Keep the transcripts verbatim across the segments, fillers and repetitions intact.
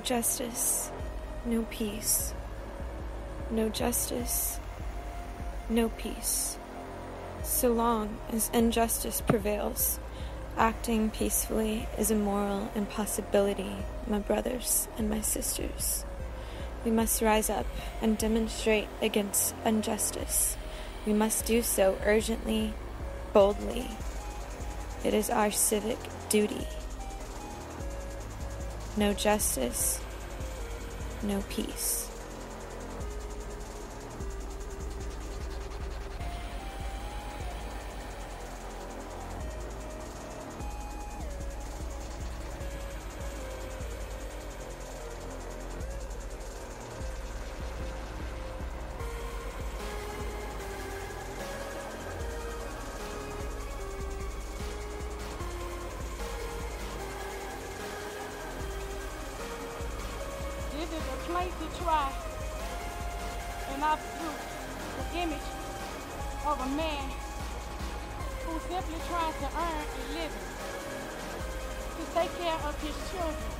justice, no peace. No justice, no peace. So long as injustice prevails, acting peacefully is a moral impossibility, my brothers and my sisters. We must rise up and demonstrate against injustice. We must do so urgently, boldly. It is our civic duty. No justice, no peace. This is a place to try and absolute the image of a man who simply tries to earn a living to take care of his children.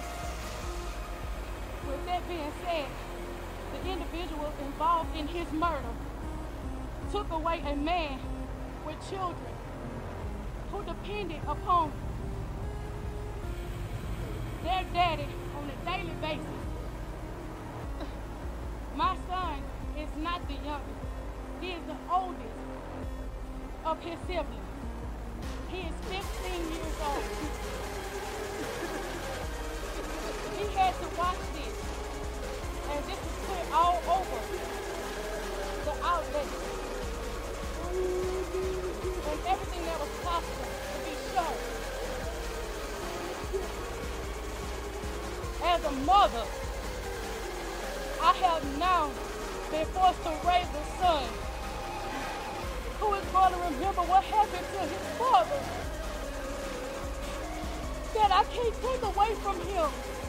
With that being said, the individual involved in his murder took away a man with children who depended upon their daddy on a daily basis. My son is not the youngest. He is the oldest of his siblings. He is fifteen years old. He had to watch this, and this was put all over the outlets and everything that was possible to be shown. As a mother, I have now been forced to raise a son who is going to remember what happened to his father that I can't take away from him.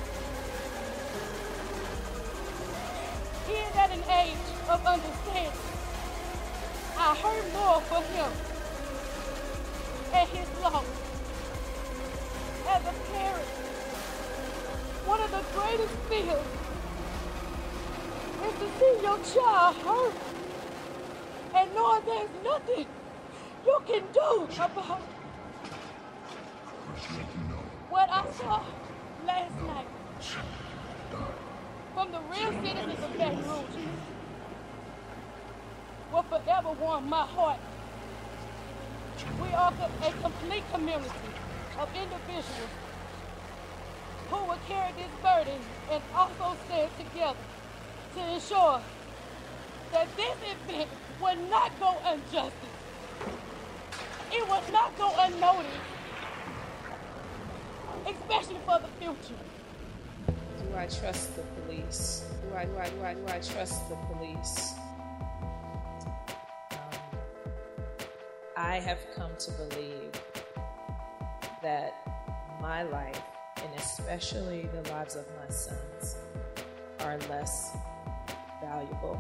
He is at an age of understanding. I hurt more for him and his loss. As a parent, one of the greatest fears is to see your child hurt and knowing there's nothing you can do about what I saw last night from the real citizens of Baton Rouge will forever warm my heart. We are a complete community of individuals who will carry this burden and also stand together to ensure that this event will not go unjustice. It will not go unnoticed, especially for the future. Do I trust the police? Do I, do I, do I, do I trust the police? Um, I have come to believe that my life, and especially the lives of my sons, are less valuable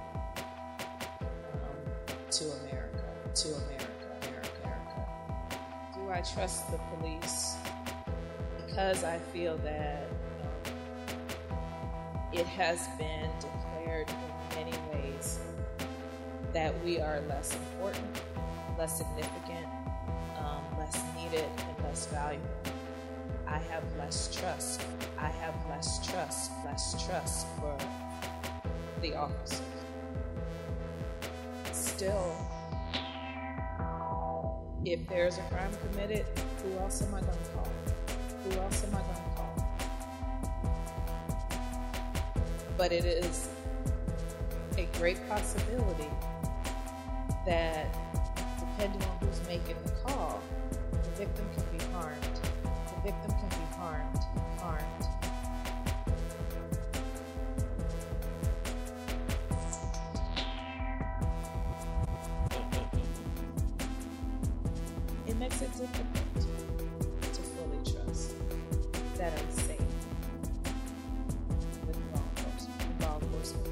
um, to America, to America, America, America. Do I trust the police? Because I feel that um, it has been declared in many ways that we are less important, less significant, um, less needed, and less valuable. I have less trust. I have less trust, less trust for the officers. Still, if there's a crime committed, who else am I going to call? Who else am I going to call? But it is a great possibility that, depending on who's making the call, the victim can be harmed. The victim can be harmed, harmed. It makes it difficult to fully trust that I'm safe with law enforcement. Law enforcement.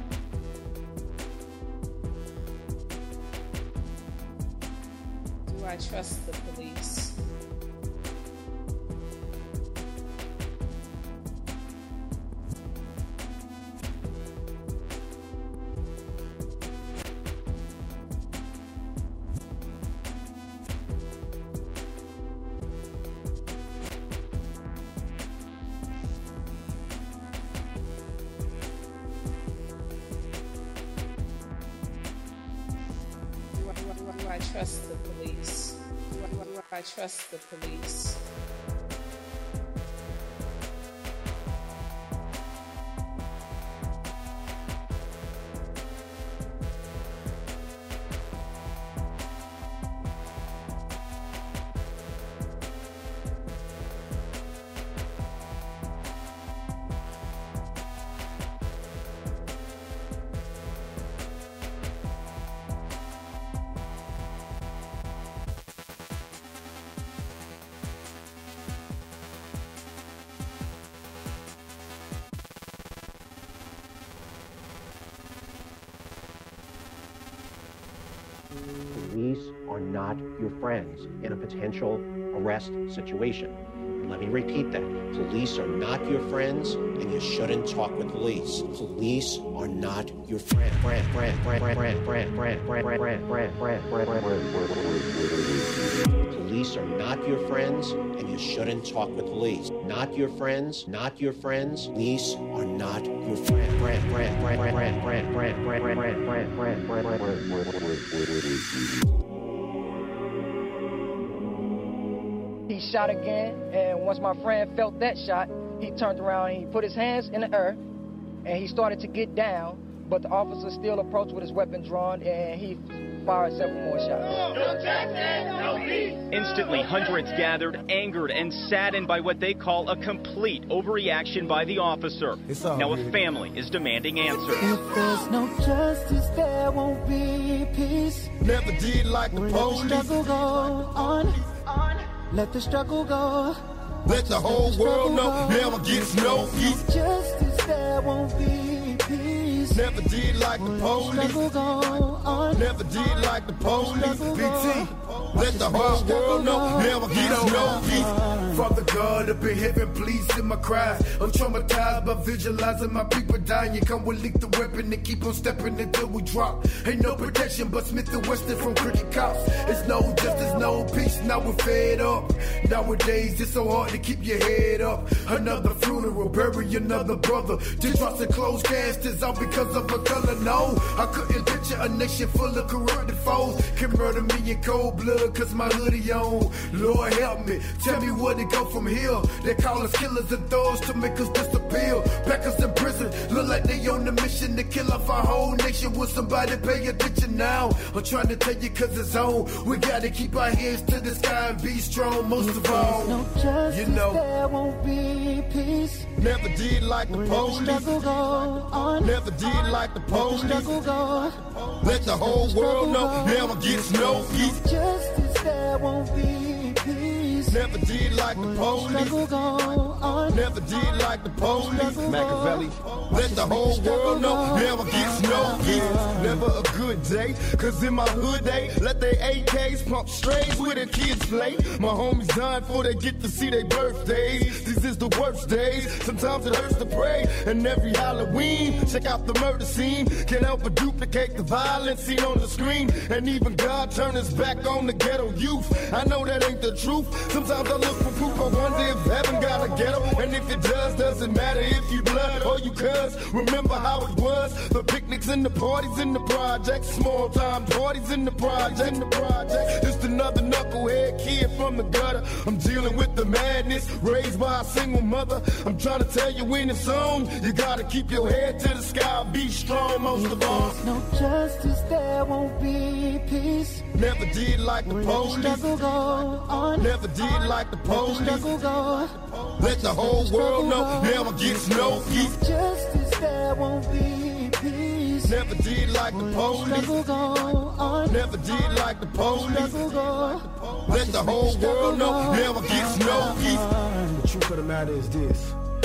Do I I trust the police? Do I trust the police? Do I, do I trust the police? Police are not your friends in a potential arrest situation. And let me repeat that. Police are not your friends, and you shouldn't talk with police. Police are not your friend. Friend, friend, friend, friend, friend, friend, friend, friend, friend, friend, friend, friend. Police are not your friends, and you shouldn't talk with police. Not your friends, not your friends. Police are not your friend. Friend, friend, friend, friend, friend, friend, friend, friend, friend, friend, friend, friend. He shot again, and once my friend felt that shot, he turned around and he put his hands in the earth, and he started to get down, but the officer still approached with his weapon drawn, and he fired several more shots. No Jackson, no peace. Instantly, hundreds gathered, angered and saddened by what they call a complete overreaction by the officer. Now a family is demanding answers. If there's no justice, there won't be peace. Never did like the police. Let the struggle go on. Let the struggle go. Let the whole world know never gets no peace. Justice, there won't be peace. Never did like the police. Struggle go on. Never did like the police. B T. Let the whole world know never gets no peace. Father God up in heaven, please hear my cries. I'm traumatized by visualizing my people dying. You come with leak the weapon and keep on stepping until we drop. Ain't no protection but Smith and Wesson from crooked cops. It's no justice, no peace. Now we're fed up. Nowadays it's so hard to keep your head up. Another funeral, bury another brother. Teardrops and closed caskets all because of a color. No, I couldn't picture a nation full of corrupted foes. Can murder me in cold blood cause my hoodie on. Lord help me, tell me where to go from here. They call us killers and thugs to make us disappear. Back us in prison, look like they on a mission to kill off our whole nation. Will somebody pay attention now? I'm trying to tell you cause it's on. We gotta keep our heads to the sky and be strong most if of all. No justice, you know, there won't be peace. Never did like the police. Let the struggle go on. Never did like the police. Let the struggle go. Let the whole world know never gets no peace. Justice, there won't be peace. Never did like the police. Struggle go on. Never did like the police. Machiavelli. Let the whole world know never gets no peace. Never a good day, cause in my hood they let their A Ks pump strays where their kids play. My homies dying before they get to see their birthdays. These is the worst days, sometimes it hurts to pray. And every Halloween, check out the murder scene. Can't help but duplicate the violence seen on the screen. And even God turned his back on the ghetto youth. I know that ain't the truth. Sometimes I look for proof, I wonder if heaven got a ghetto. And if it does, doesn't matter if you blood or you cuz. Remember how it was, the picnics and the parties in the projects. Small time parties in the project, in the project. Just another knucklehead kid from the gutter. I'm dealing with the madness, raised by a single mother. I'm trying to tell you when it's on, you gotta keep your head to the sky, be strong most of all. If there's no justice, there won't be peace. Never did like the police. Let the struggle go on. Never did like the police. Let the struggle go. Let the whole world know never gets no peace. Justice, there won't be peace. Never did like the police. Struggle go on. Never did like the police. Struggle go. Let the whole world know never gets no peace. The truth of the matter is this.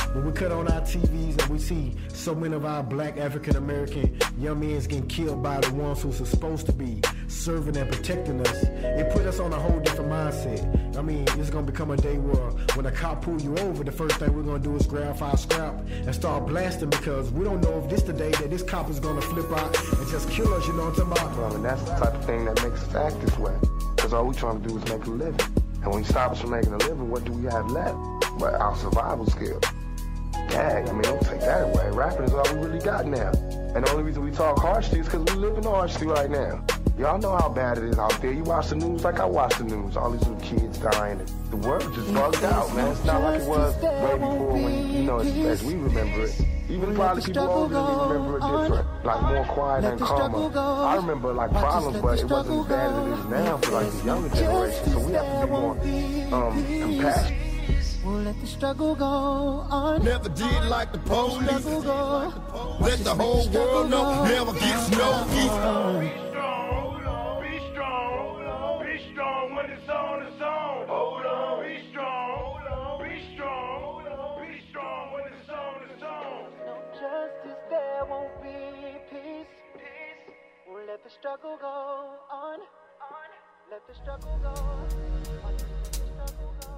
when we cut on our T Vs and we see so many of our black African-American young men getting killed by the ones who are supposed to be serving and protecting us, it put us on a whole different mindset. I mean, it's going to become a day where when a cop pull you over, the first thing we're going to do is grab our scrap and start blasting because we don't know if this the day that this cop is going to flip out and just kill us, you know what I'm talking about? Well, and that's the type of thing that makes us act this way. Because all we trying to do is make a living. And when you stop us from making a living, what do we have left? But our survival skills. Dang, I mean, don't take that away. Rapping is all we really got now. And the only reason we talk harshly is because we live in harshly right now. Y'all know how bad it is out there. You watch the news like I watch the news. All these little kids dying. The world just bugged out, man. It's not like it was way before when, you know, as, as we remember it. Even probably people older than me remember it different. Like more quiet and calmer. I remember like problems, but it wasn't as bad as it is now for like the younger generation. So we have to be more um, compassionate. We'll let the struggle go on. Never did like the police. Let the whole world know. Never gets no peace. Let the struggle go on, on. Let the struggle go on. Let the struggle go.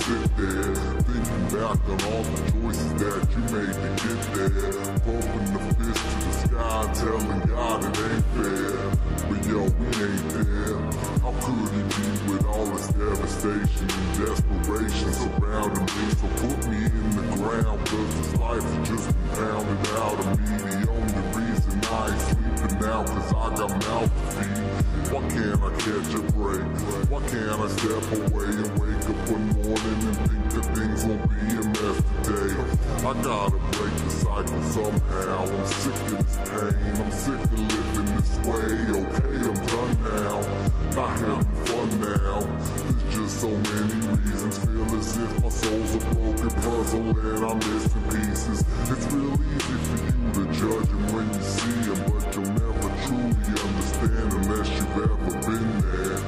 sit there, thinking back on all the choices that you made to get there. Pumping the fist to the sky, telling God it ain't fair. But yo, we ain't there. How could he be with all this devastation and desperation surrounding me? So put me in the ground, cause this life has just been pounded out of me. The only reason I ain't sleeping now, cause I got mouth to feed. Why can't I catch a break? Why can't I step away and wake up one morning and think that things won't be a mess today? I gotta break the cycle somehow. I'm sick of this pain, I'm sick of living this way. Okay, I'm done now, not having fun now. There's just so many reasons, feel as if my soul's a broken puzzle and I'm missing pieces. It's real easy for you to judge him when you see him, but you'll never truly understand unless you've ever been there.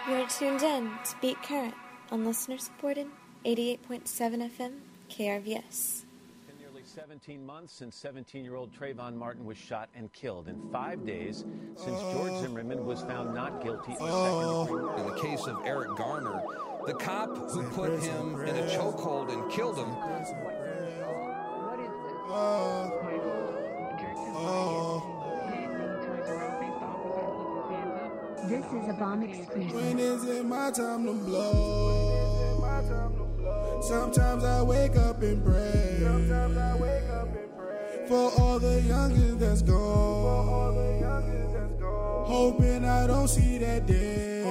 You're tuned in to Beat Current on listener-supported eighty-eight point seven F M K R V S. It's been nearly seventeen months since seventeen-year-old Trayvon Martin was shot and killed, and five days since George Zimmerman was found not guilty of second degree. In the case of Eric Garner, the cop who put him in a chokehold and killed him. This is a bomb exclusive. When is it my time to blow? Sometimes I wake up and pray. Sometimes I wake up and pray for all the youngins that's gone. Hoping I don't see that day.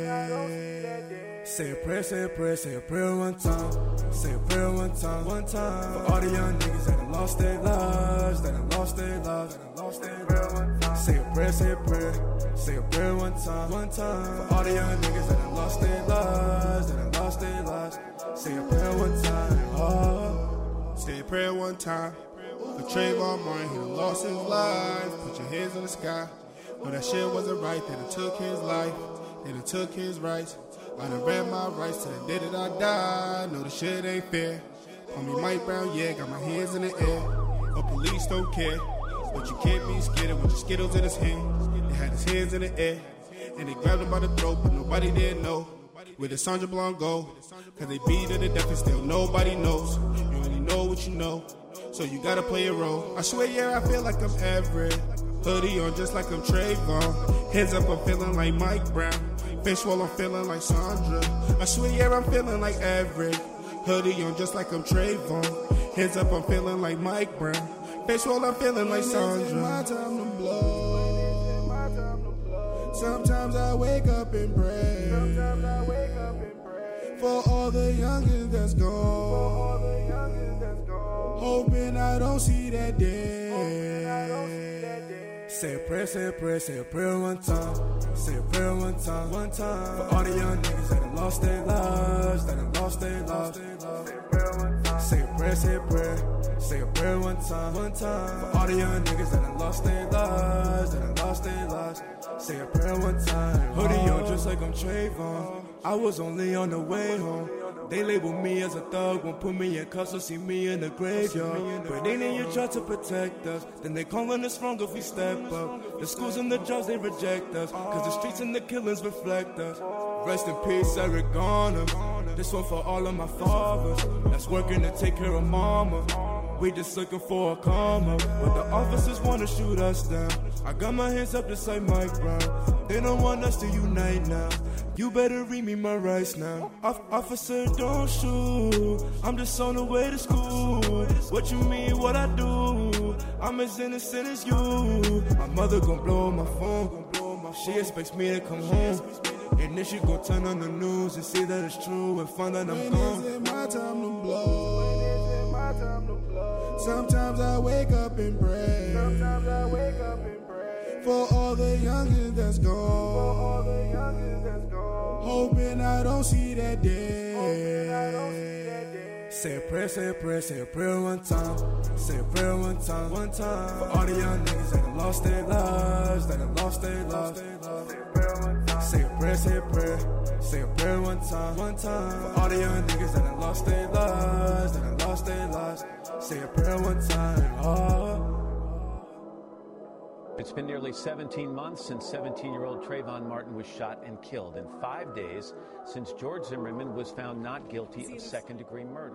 Say a prayer, say a prayer, say a prayer one time. Say a prayer one time, one time. For all the young niggas that have lost their lives, that have lost their lives, that have lost their lives. Say a prayer, say a prayer, say a prayer one time, one time. For all the young niggas that have lost their lives, that have lost their lives. Say a prayer one time, oh. Say a prayer one time. For Trayvon Martin, he done lost his life. Put your hands in the sky. No, that shit wasn't right. They done took his life. They done took his rights. I done ran my rights to the day that I died. No, the shit ain't fair. Homie Mike Brown, yeah, got my hands in the air. But police don't care. But you can't be scared of with your Skittles in his hand. They had his hands in the air. And they grabbed him by the throat, but nobody didn't know where the Sandra Blanc go. Cause they beat her to death and still nobody knows. You only know what you know. So you gotta play a role. I swear, yeah, I feel like I'm Everett. Hoodie on just like I'm Trayvon. Heads up, I'm feeling like Mike Brown. Face while I'm feeling like Sandra. I swear, yeah, I'm feeling like Everett. Hoodie on just like I'm Trayvon. Heads up, I'm feeling like Mike Brown. Face while I'm feeling like Sandra. My time to blow. Sometimes I wake up and pray. Sometimes I wake up and pray for all the youngins that's gone. Hoping I don't see that day. Say a prayer, say a prayer, say a prayer one time. Say a prayer one time, one time. For all the young niggas that have lost their lives, that have lost their lives. Say a prayer, say a prayer, say a prayer one time, one time. For all the young niggas that have lost their lives, that have lost their lives. Say a prayer one time. Hoodie on just like I'm Trayvon. I was only on the way home. They label me as a thug, won't put me in cuffs or see me in the graveyard. But they need you try to protect us. Then they calling us wrong if we step up. The schools and the jobs, they reject us. Cause the streets and the killings reflect us. Rest in peace, Eric Garner. This one for all of my fathers that's working to take care of mama. We just looking for a karma, but the officers wanna shoot us down. I got my hands up just like Mike Brown. They don't want us to unite now. You better read me my rights now. Off- officer, don't shoot. I'm just on the way to school. What you mean, what I do? I'm as innocent as you. My mother gon' blow up my phone. She expects me to come home. And then she gon' turn on the news and see that it's true and find out I'm gone. When is it my time to blow? Sometimes I wake up and pray. Sometimes I wake up and pray for all the youngins that's gone. For all the youngins that's gone. Hoping I don't see that day. Say a prayer, say a prayer, say a prayer one time. Say a prayer one time, one time. For all the young niggas that have lost their lives, that have lost their lives. Say a prayer, say a prayer, say a prayer one time, one time. For all the young niggas that have lost their lives, that have lost their lives. Say a prayer one time, oh. It's been nearly seventeen months since seventeen-year-old Trayvon Martin was shot and killed, and five days since George Zimmerman was found not guilty of second-degree murder.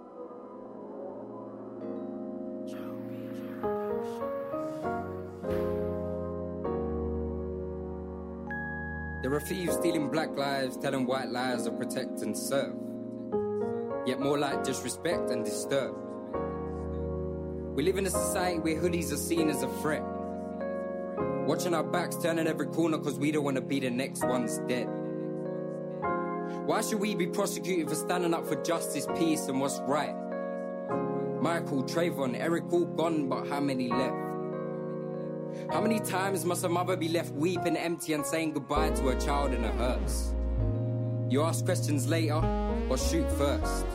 There are thieves stealing black lives, telling white lies of protect and serve. Yet more like disrespect and disturb. We live in a society where hoodies are seen as a threat. Watching our backs, turning every corner cause we don't want to be the next ones dead. Why should we be prosecuted for standing up for justice, peace and what's right? Michael, Trayvon, Eric all gone, but how many left? How many times must a mother be left weeping empty and saying goodbye to her child in a hearse? You ask questions later, or shoot first.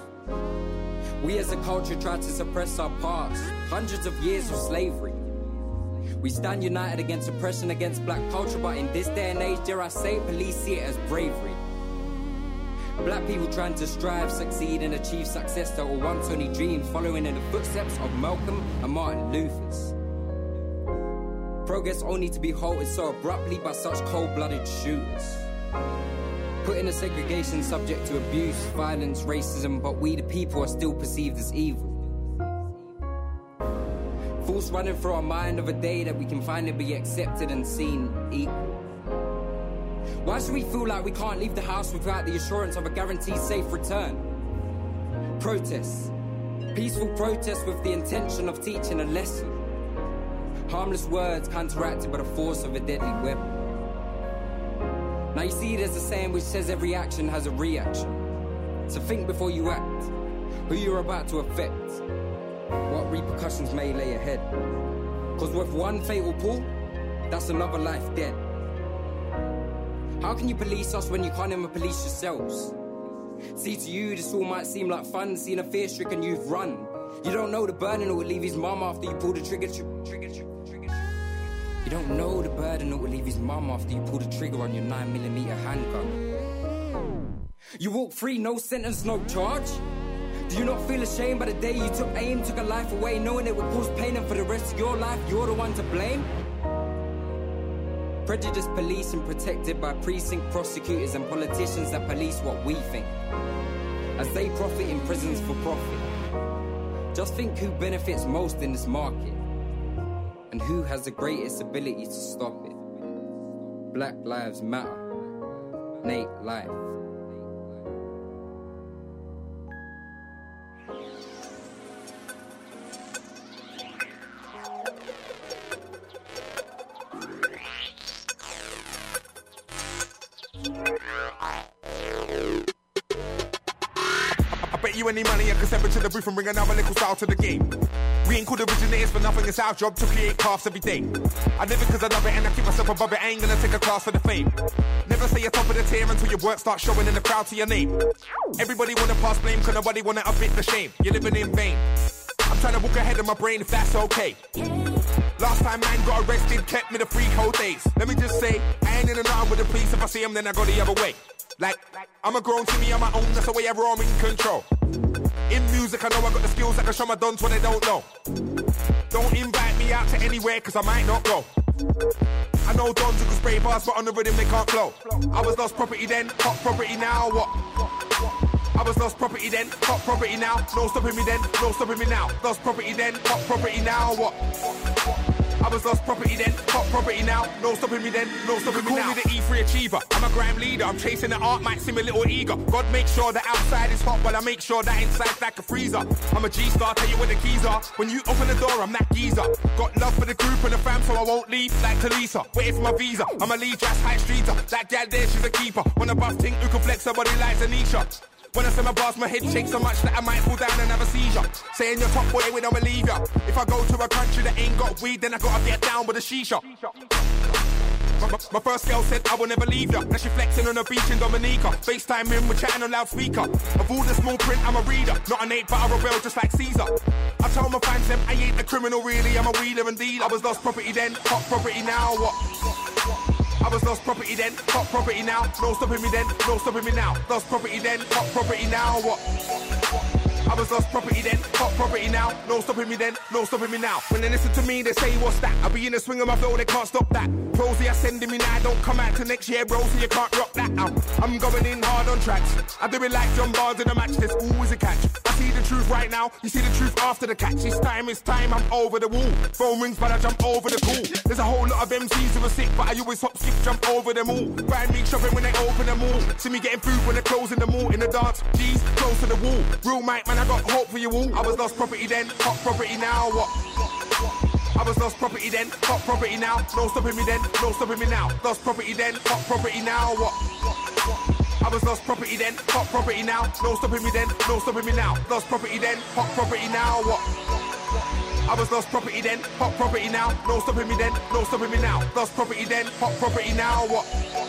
We as a culture try to suppress our past, hundreds of years of slavery. We stand united against oppression, against black culture, but in this day and age, dare I say, police see it as bravery. Black people trying to strive, succeed and achieve success that were once only dreams, following in the footsteps of Malcolm and Martin Luther's. Progress only to be halted so abruptly by such cold-blooded shooters. Putting a segregation subject to abuse, violence, racism, but we the people are still perceived as evil. Thoughts running through our mind of a day that we can finally be accepted and seen equal. Why should we feel like we can't leave the house without the assurance of a guaranteed safe return? Protests. Peaceful protests with the intention of teaching a lesson. Harmless words counteracted by the force of a deadly weapon. Now you see there's a saying which says every action has a reaction. So think before you act, who you're about to affect, what repercussions may lay ahead. Cause with one fatal pull, that's another life dead. How can you police us when you can't even police yourselves? See, to you this all might seem like fun, seeing a fear-stricken youth run. You don't know the burden that will leave his mum after you pull the trigger, trigger, trigger, trigger. You don't know the burden that will leave his mum after you pull the trigger on your nine millimeter handgun. You walk free, no sentence, no charge. Do you not feel ashamed by the day you took aim, took a life away, knowing it would cause pain, and for the rest of your life you're the one to blame? Prejudiced police and protected by precinct prosecutors and politicians that police what we think, as they profit in prisons for profit. Just think who benefits most in this market, and who has the greatest ability to stop it. Black Lives Matter. Nate Life. You any money I can send it to the booth and bring another little style to the game. We ain't called originators for nothing, it's our job to create calves every day. I live it cause I love it and I keep myself above it, I ain't gonna take a class for the fame. Never say you're top of the tier until your work starts showing in the crowd to your name. Everybody wanna pass blame cause nobody wanna admit the shame. You're living in vain. I'm trying to walk ahead of my brain if that's okay. Last time man got arrested, kept me the free whole days. Let me just say, I ain't in and around with the police, if I see them then I go the other way. Like, I'm a grown to me on my own, that's the way I roam in control. In music, I know I got the skills that can show my dons when they don't know. Don't invite me out to anywhere, cause I might not go. I know dons who can spray bars, but on the rhythm they can't flow. I was lost property then, hot property now, what? I was lost property then, hot property now. No stopping me then, no stopping me now. Lost property then, hot property now, what? I was lost property then, hot property now. No stopping me then, no stopping me now. Call me the E three achiever, I'm a grime leader. I'm chasing the art, might seem a little eager. God make sure that outside is hot, but I make sure that inside's like a freezer. I'm a G-star, tell you where the keys are. When you open the door, I'm that geezer. Got love for the group and the fam, so I won't leave like Talisa. Waiting for my visa, I'm a lead just high streeter. That gal there, she's a keeper. When a buff think who can flex her body like Anisha. When I say my bars, my head shakes so much that I might fall down and have a seizure. Saying you're top boy, we don't believe ya. If I go to a country that ain't got weed, then I gotta get down with a shisha. My, my, my first girl said I will never leave ya. Now she flexing on a beach in Dominica. FaceTime in, we're chatting on loudspeaker. Of all the small print, I'm a reader. Not an ape, but a rebel just like Caesar. I told my fans them I ain't a criminal really, I'm a wheeler and dealer. I was lost property then, hot property now, what? I was lost property then, hot property now. No stopping me then, no stopping me now. Lost property then, hot property now, what? I was lost property then, hot property now. No stopping me then, no stopping me now. When they listen to me, they say, what's that? I'll be in the swing of my flow, they can't stop that. Rosie are sending me now, don't come out till next year, Rosie, you can't rock that out. I'm going in hard on tracks. I do it like John Barnes in a match, there's always a catch. I see the truth right now, you see the truth after the catch. It's time, it's time, I'm over the wall. Phone rings, but I jump over the call. There's a whole lot of M Cs who are sick, but I always hop, skip, jump over them all. Find me shopping when they open the mall. See me getting food when they're closing the mall. In the dance, G's, close to the wall. Real mic, man, I got hope for you all. I was lost property then, hot property now, what? I was lost property then, hot property now. No stopping me then, no stopping me now. Lost property then, hot property now, what? I was lost property then, hot property now. No stopping me then, no stopping me now. Lost property then, hot property now, what? I was lost property then, hot property now. No stopping me then, no stopping me now. Lost property then, hot property now, what?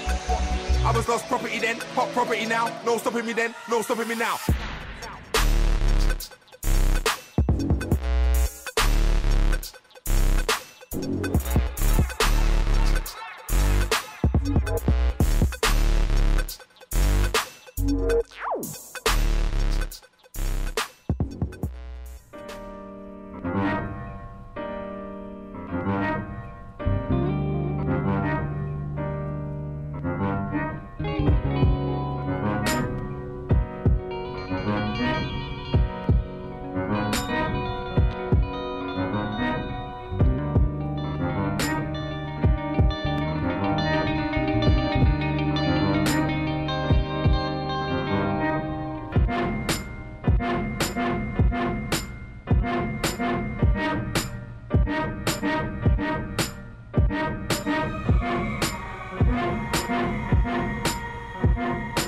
I was lost property then, hot property now. No stopping me then, no stopping me now. Thank you.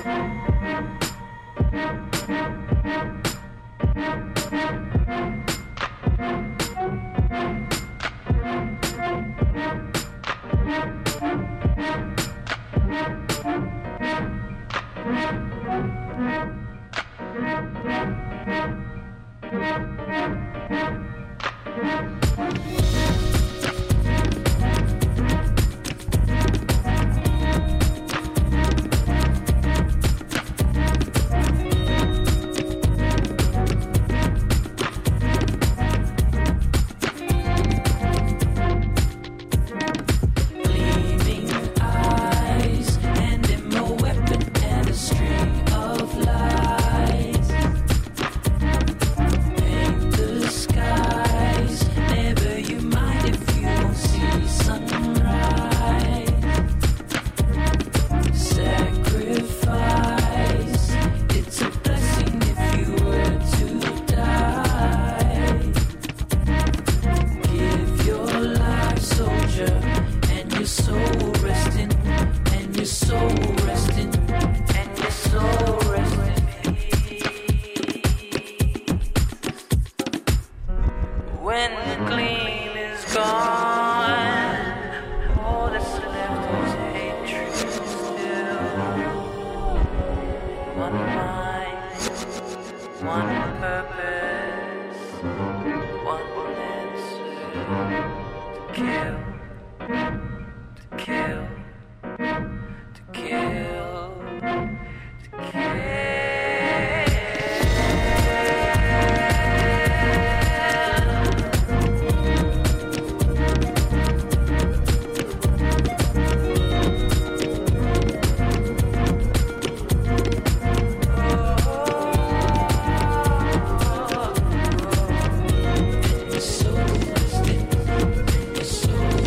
So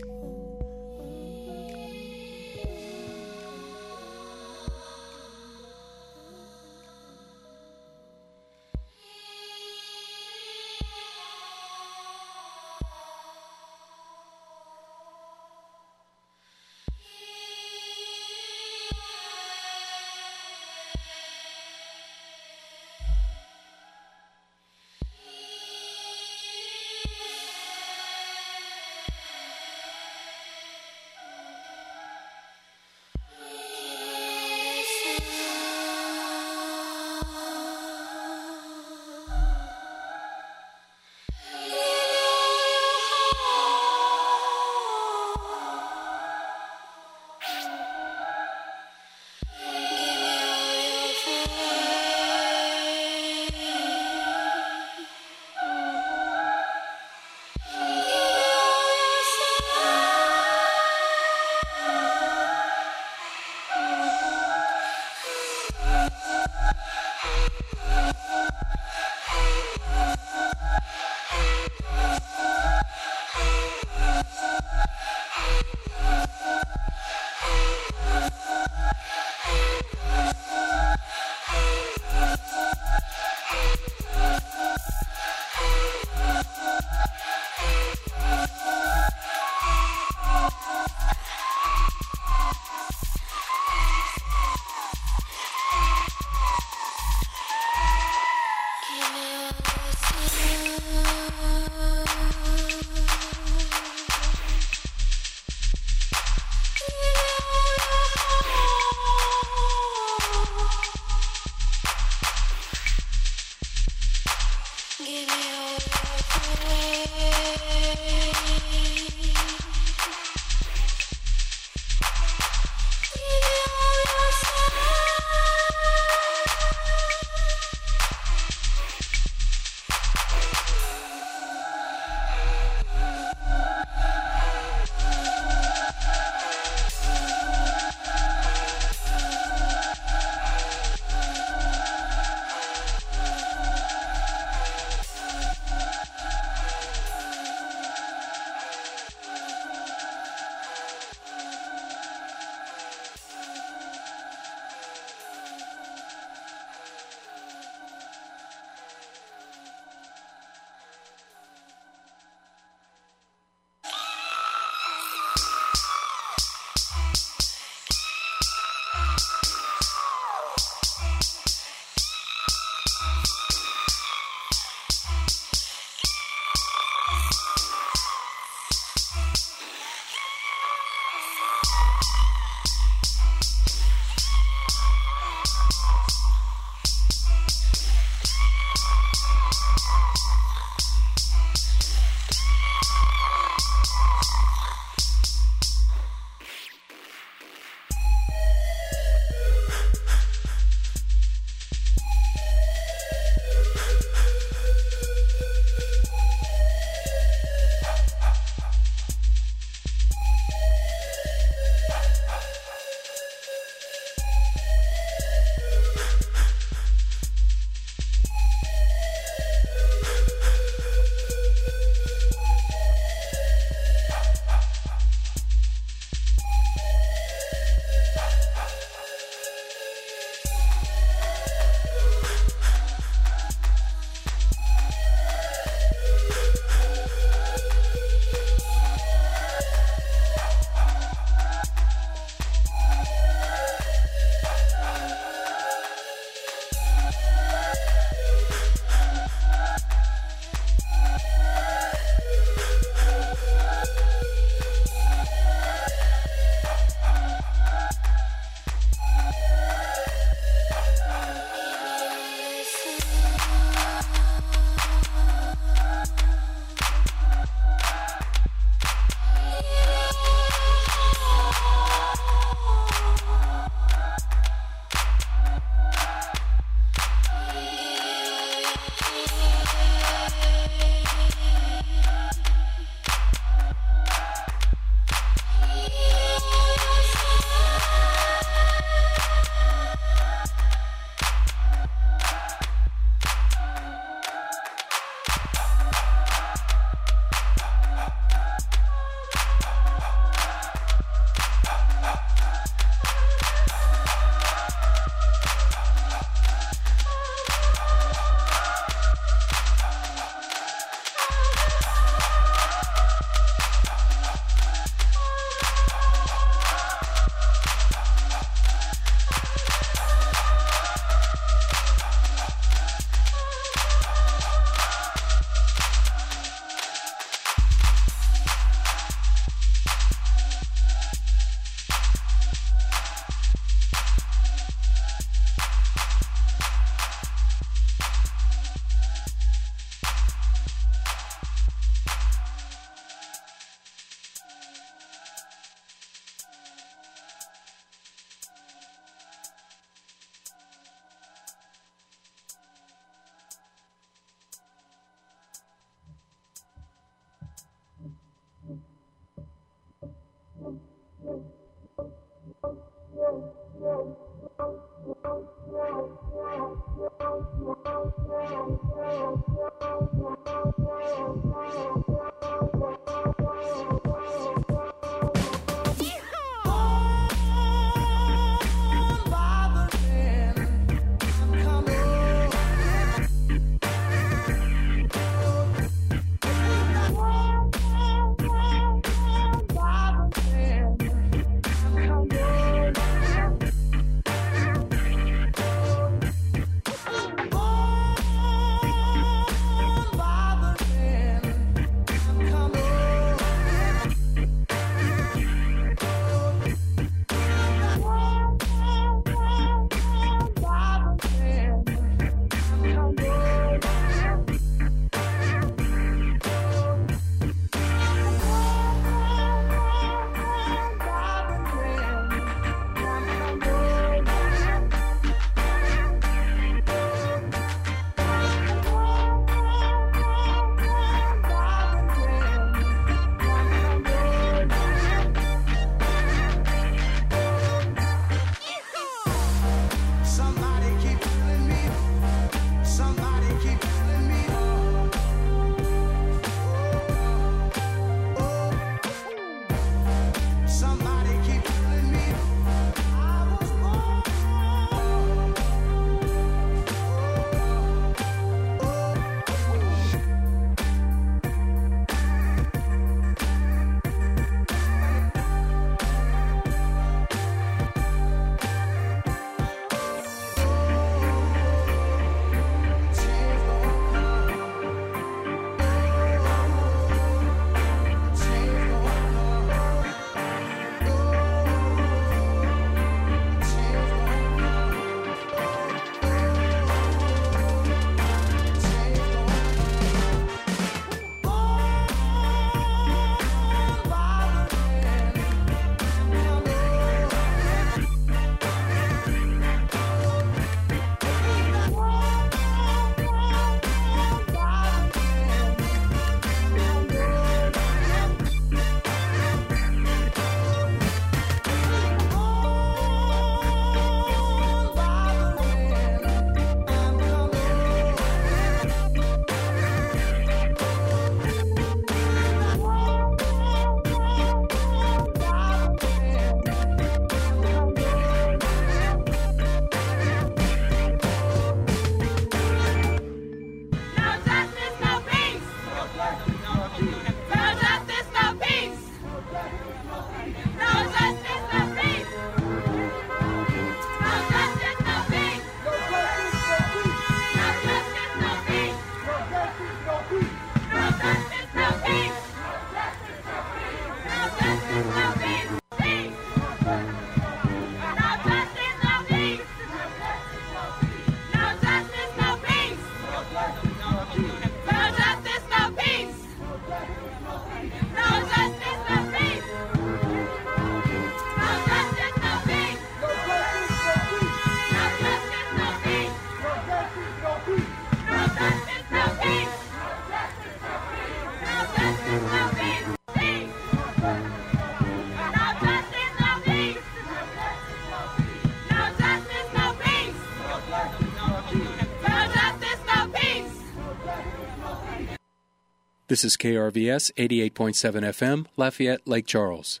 This is K R V S eighty-eight point seven F M, Lafayette, Lake Charles.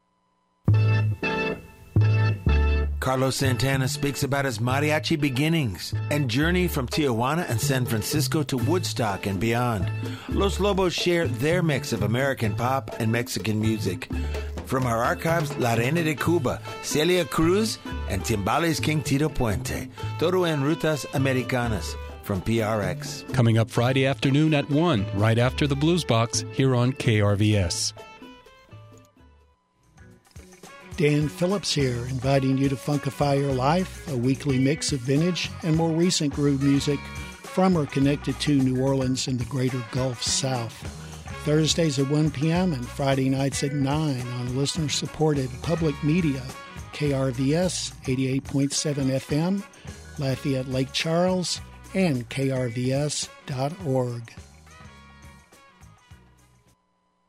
Carlos Santana speaks about his mariachi beginnings and journey from Tijuana and San Francisco to Woodstock and beyond. Los Lobos share their mix of American pop and Mexican music. From our archives, La Reina de Cuba, Celia Cruz, and Timbales King Tito Puente. Todo en Rutas Americanas from P R X. Coming up Friday afternoon at one, right after the Blues Box, here on K R V S. Dan Phillips here, inviting you to Funkify Your Life, a weekly mix of vintage and more recent groove music from or connected to New Orleans and the greater Gulf South. Thursdays at one p.m. and Friday nights at nine on listener-supported public media, K R V S eighty-eight point seven F M, Lafayette, Lake Charles, and K R V S dot org.